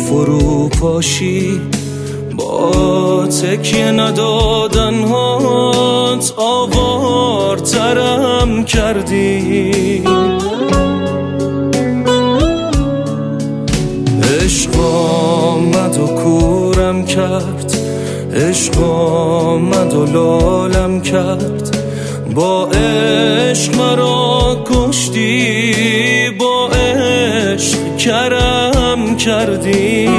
فرو پاشی، با تکیه ندادن هات آوارترم کردی. عشق آمد و کورم کرد، عشق آمد و لالم کرد، با عشق مرا کشتی، با عشق کرم کردی.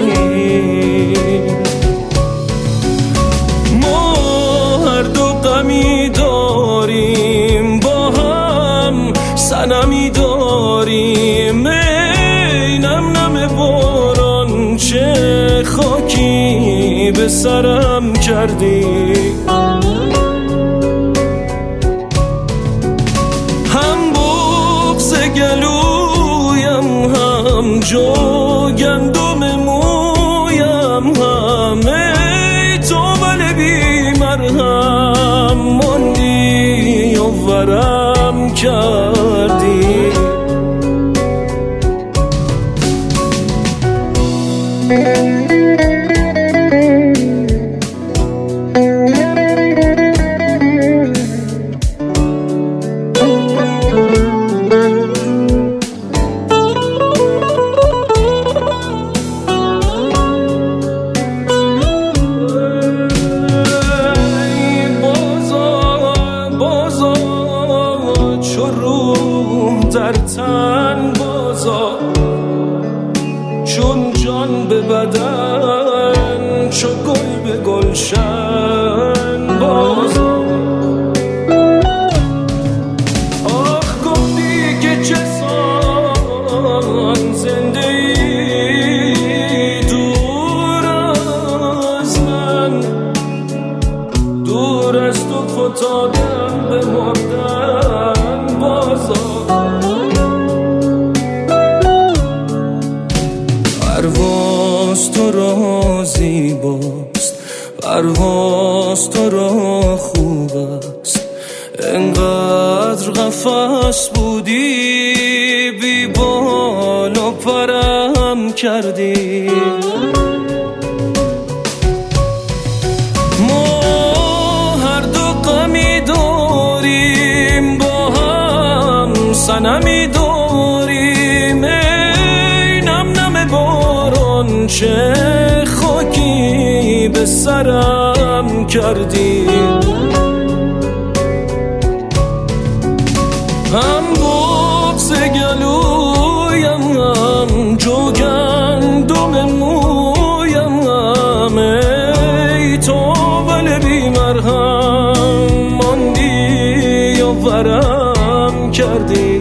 ما هر دو غمی داریم، با هم صنمی داریم، ای نم نم باران چه خاکی به سرم کردی. هم بغض گلویم، هم جو گندم مویم، هم ای تو بل بی مرهم ماندی و ورم کردی. در تن بازا چون جان به بدن، چو گل به گلشن بازا. آخ گفتی که چه سان زنده ای دور از من، دور از تو فتادم به مردن بازا. پرواز تو را زیباست، پرواز تو را خوب است، انقدر قفس بودی بی بال و پرم کردی. ما هر دو غمی داریم، با هم صنمی داریم، ای نم نم باران چه خاکی به سرم کردی. هم بغض گلویم، هم جو گندم مویم، هم ای تو بل بی مرهم ماندی و ورم کردی.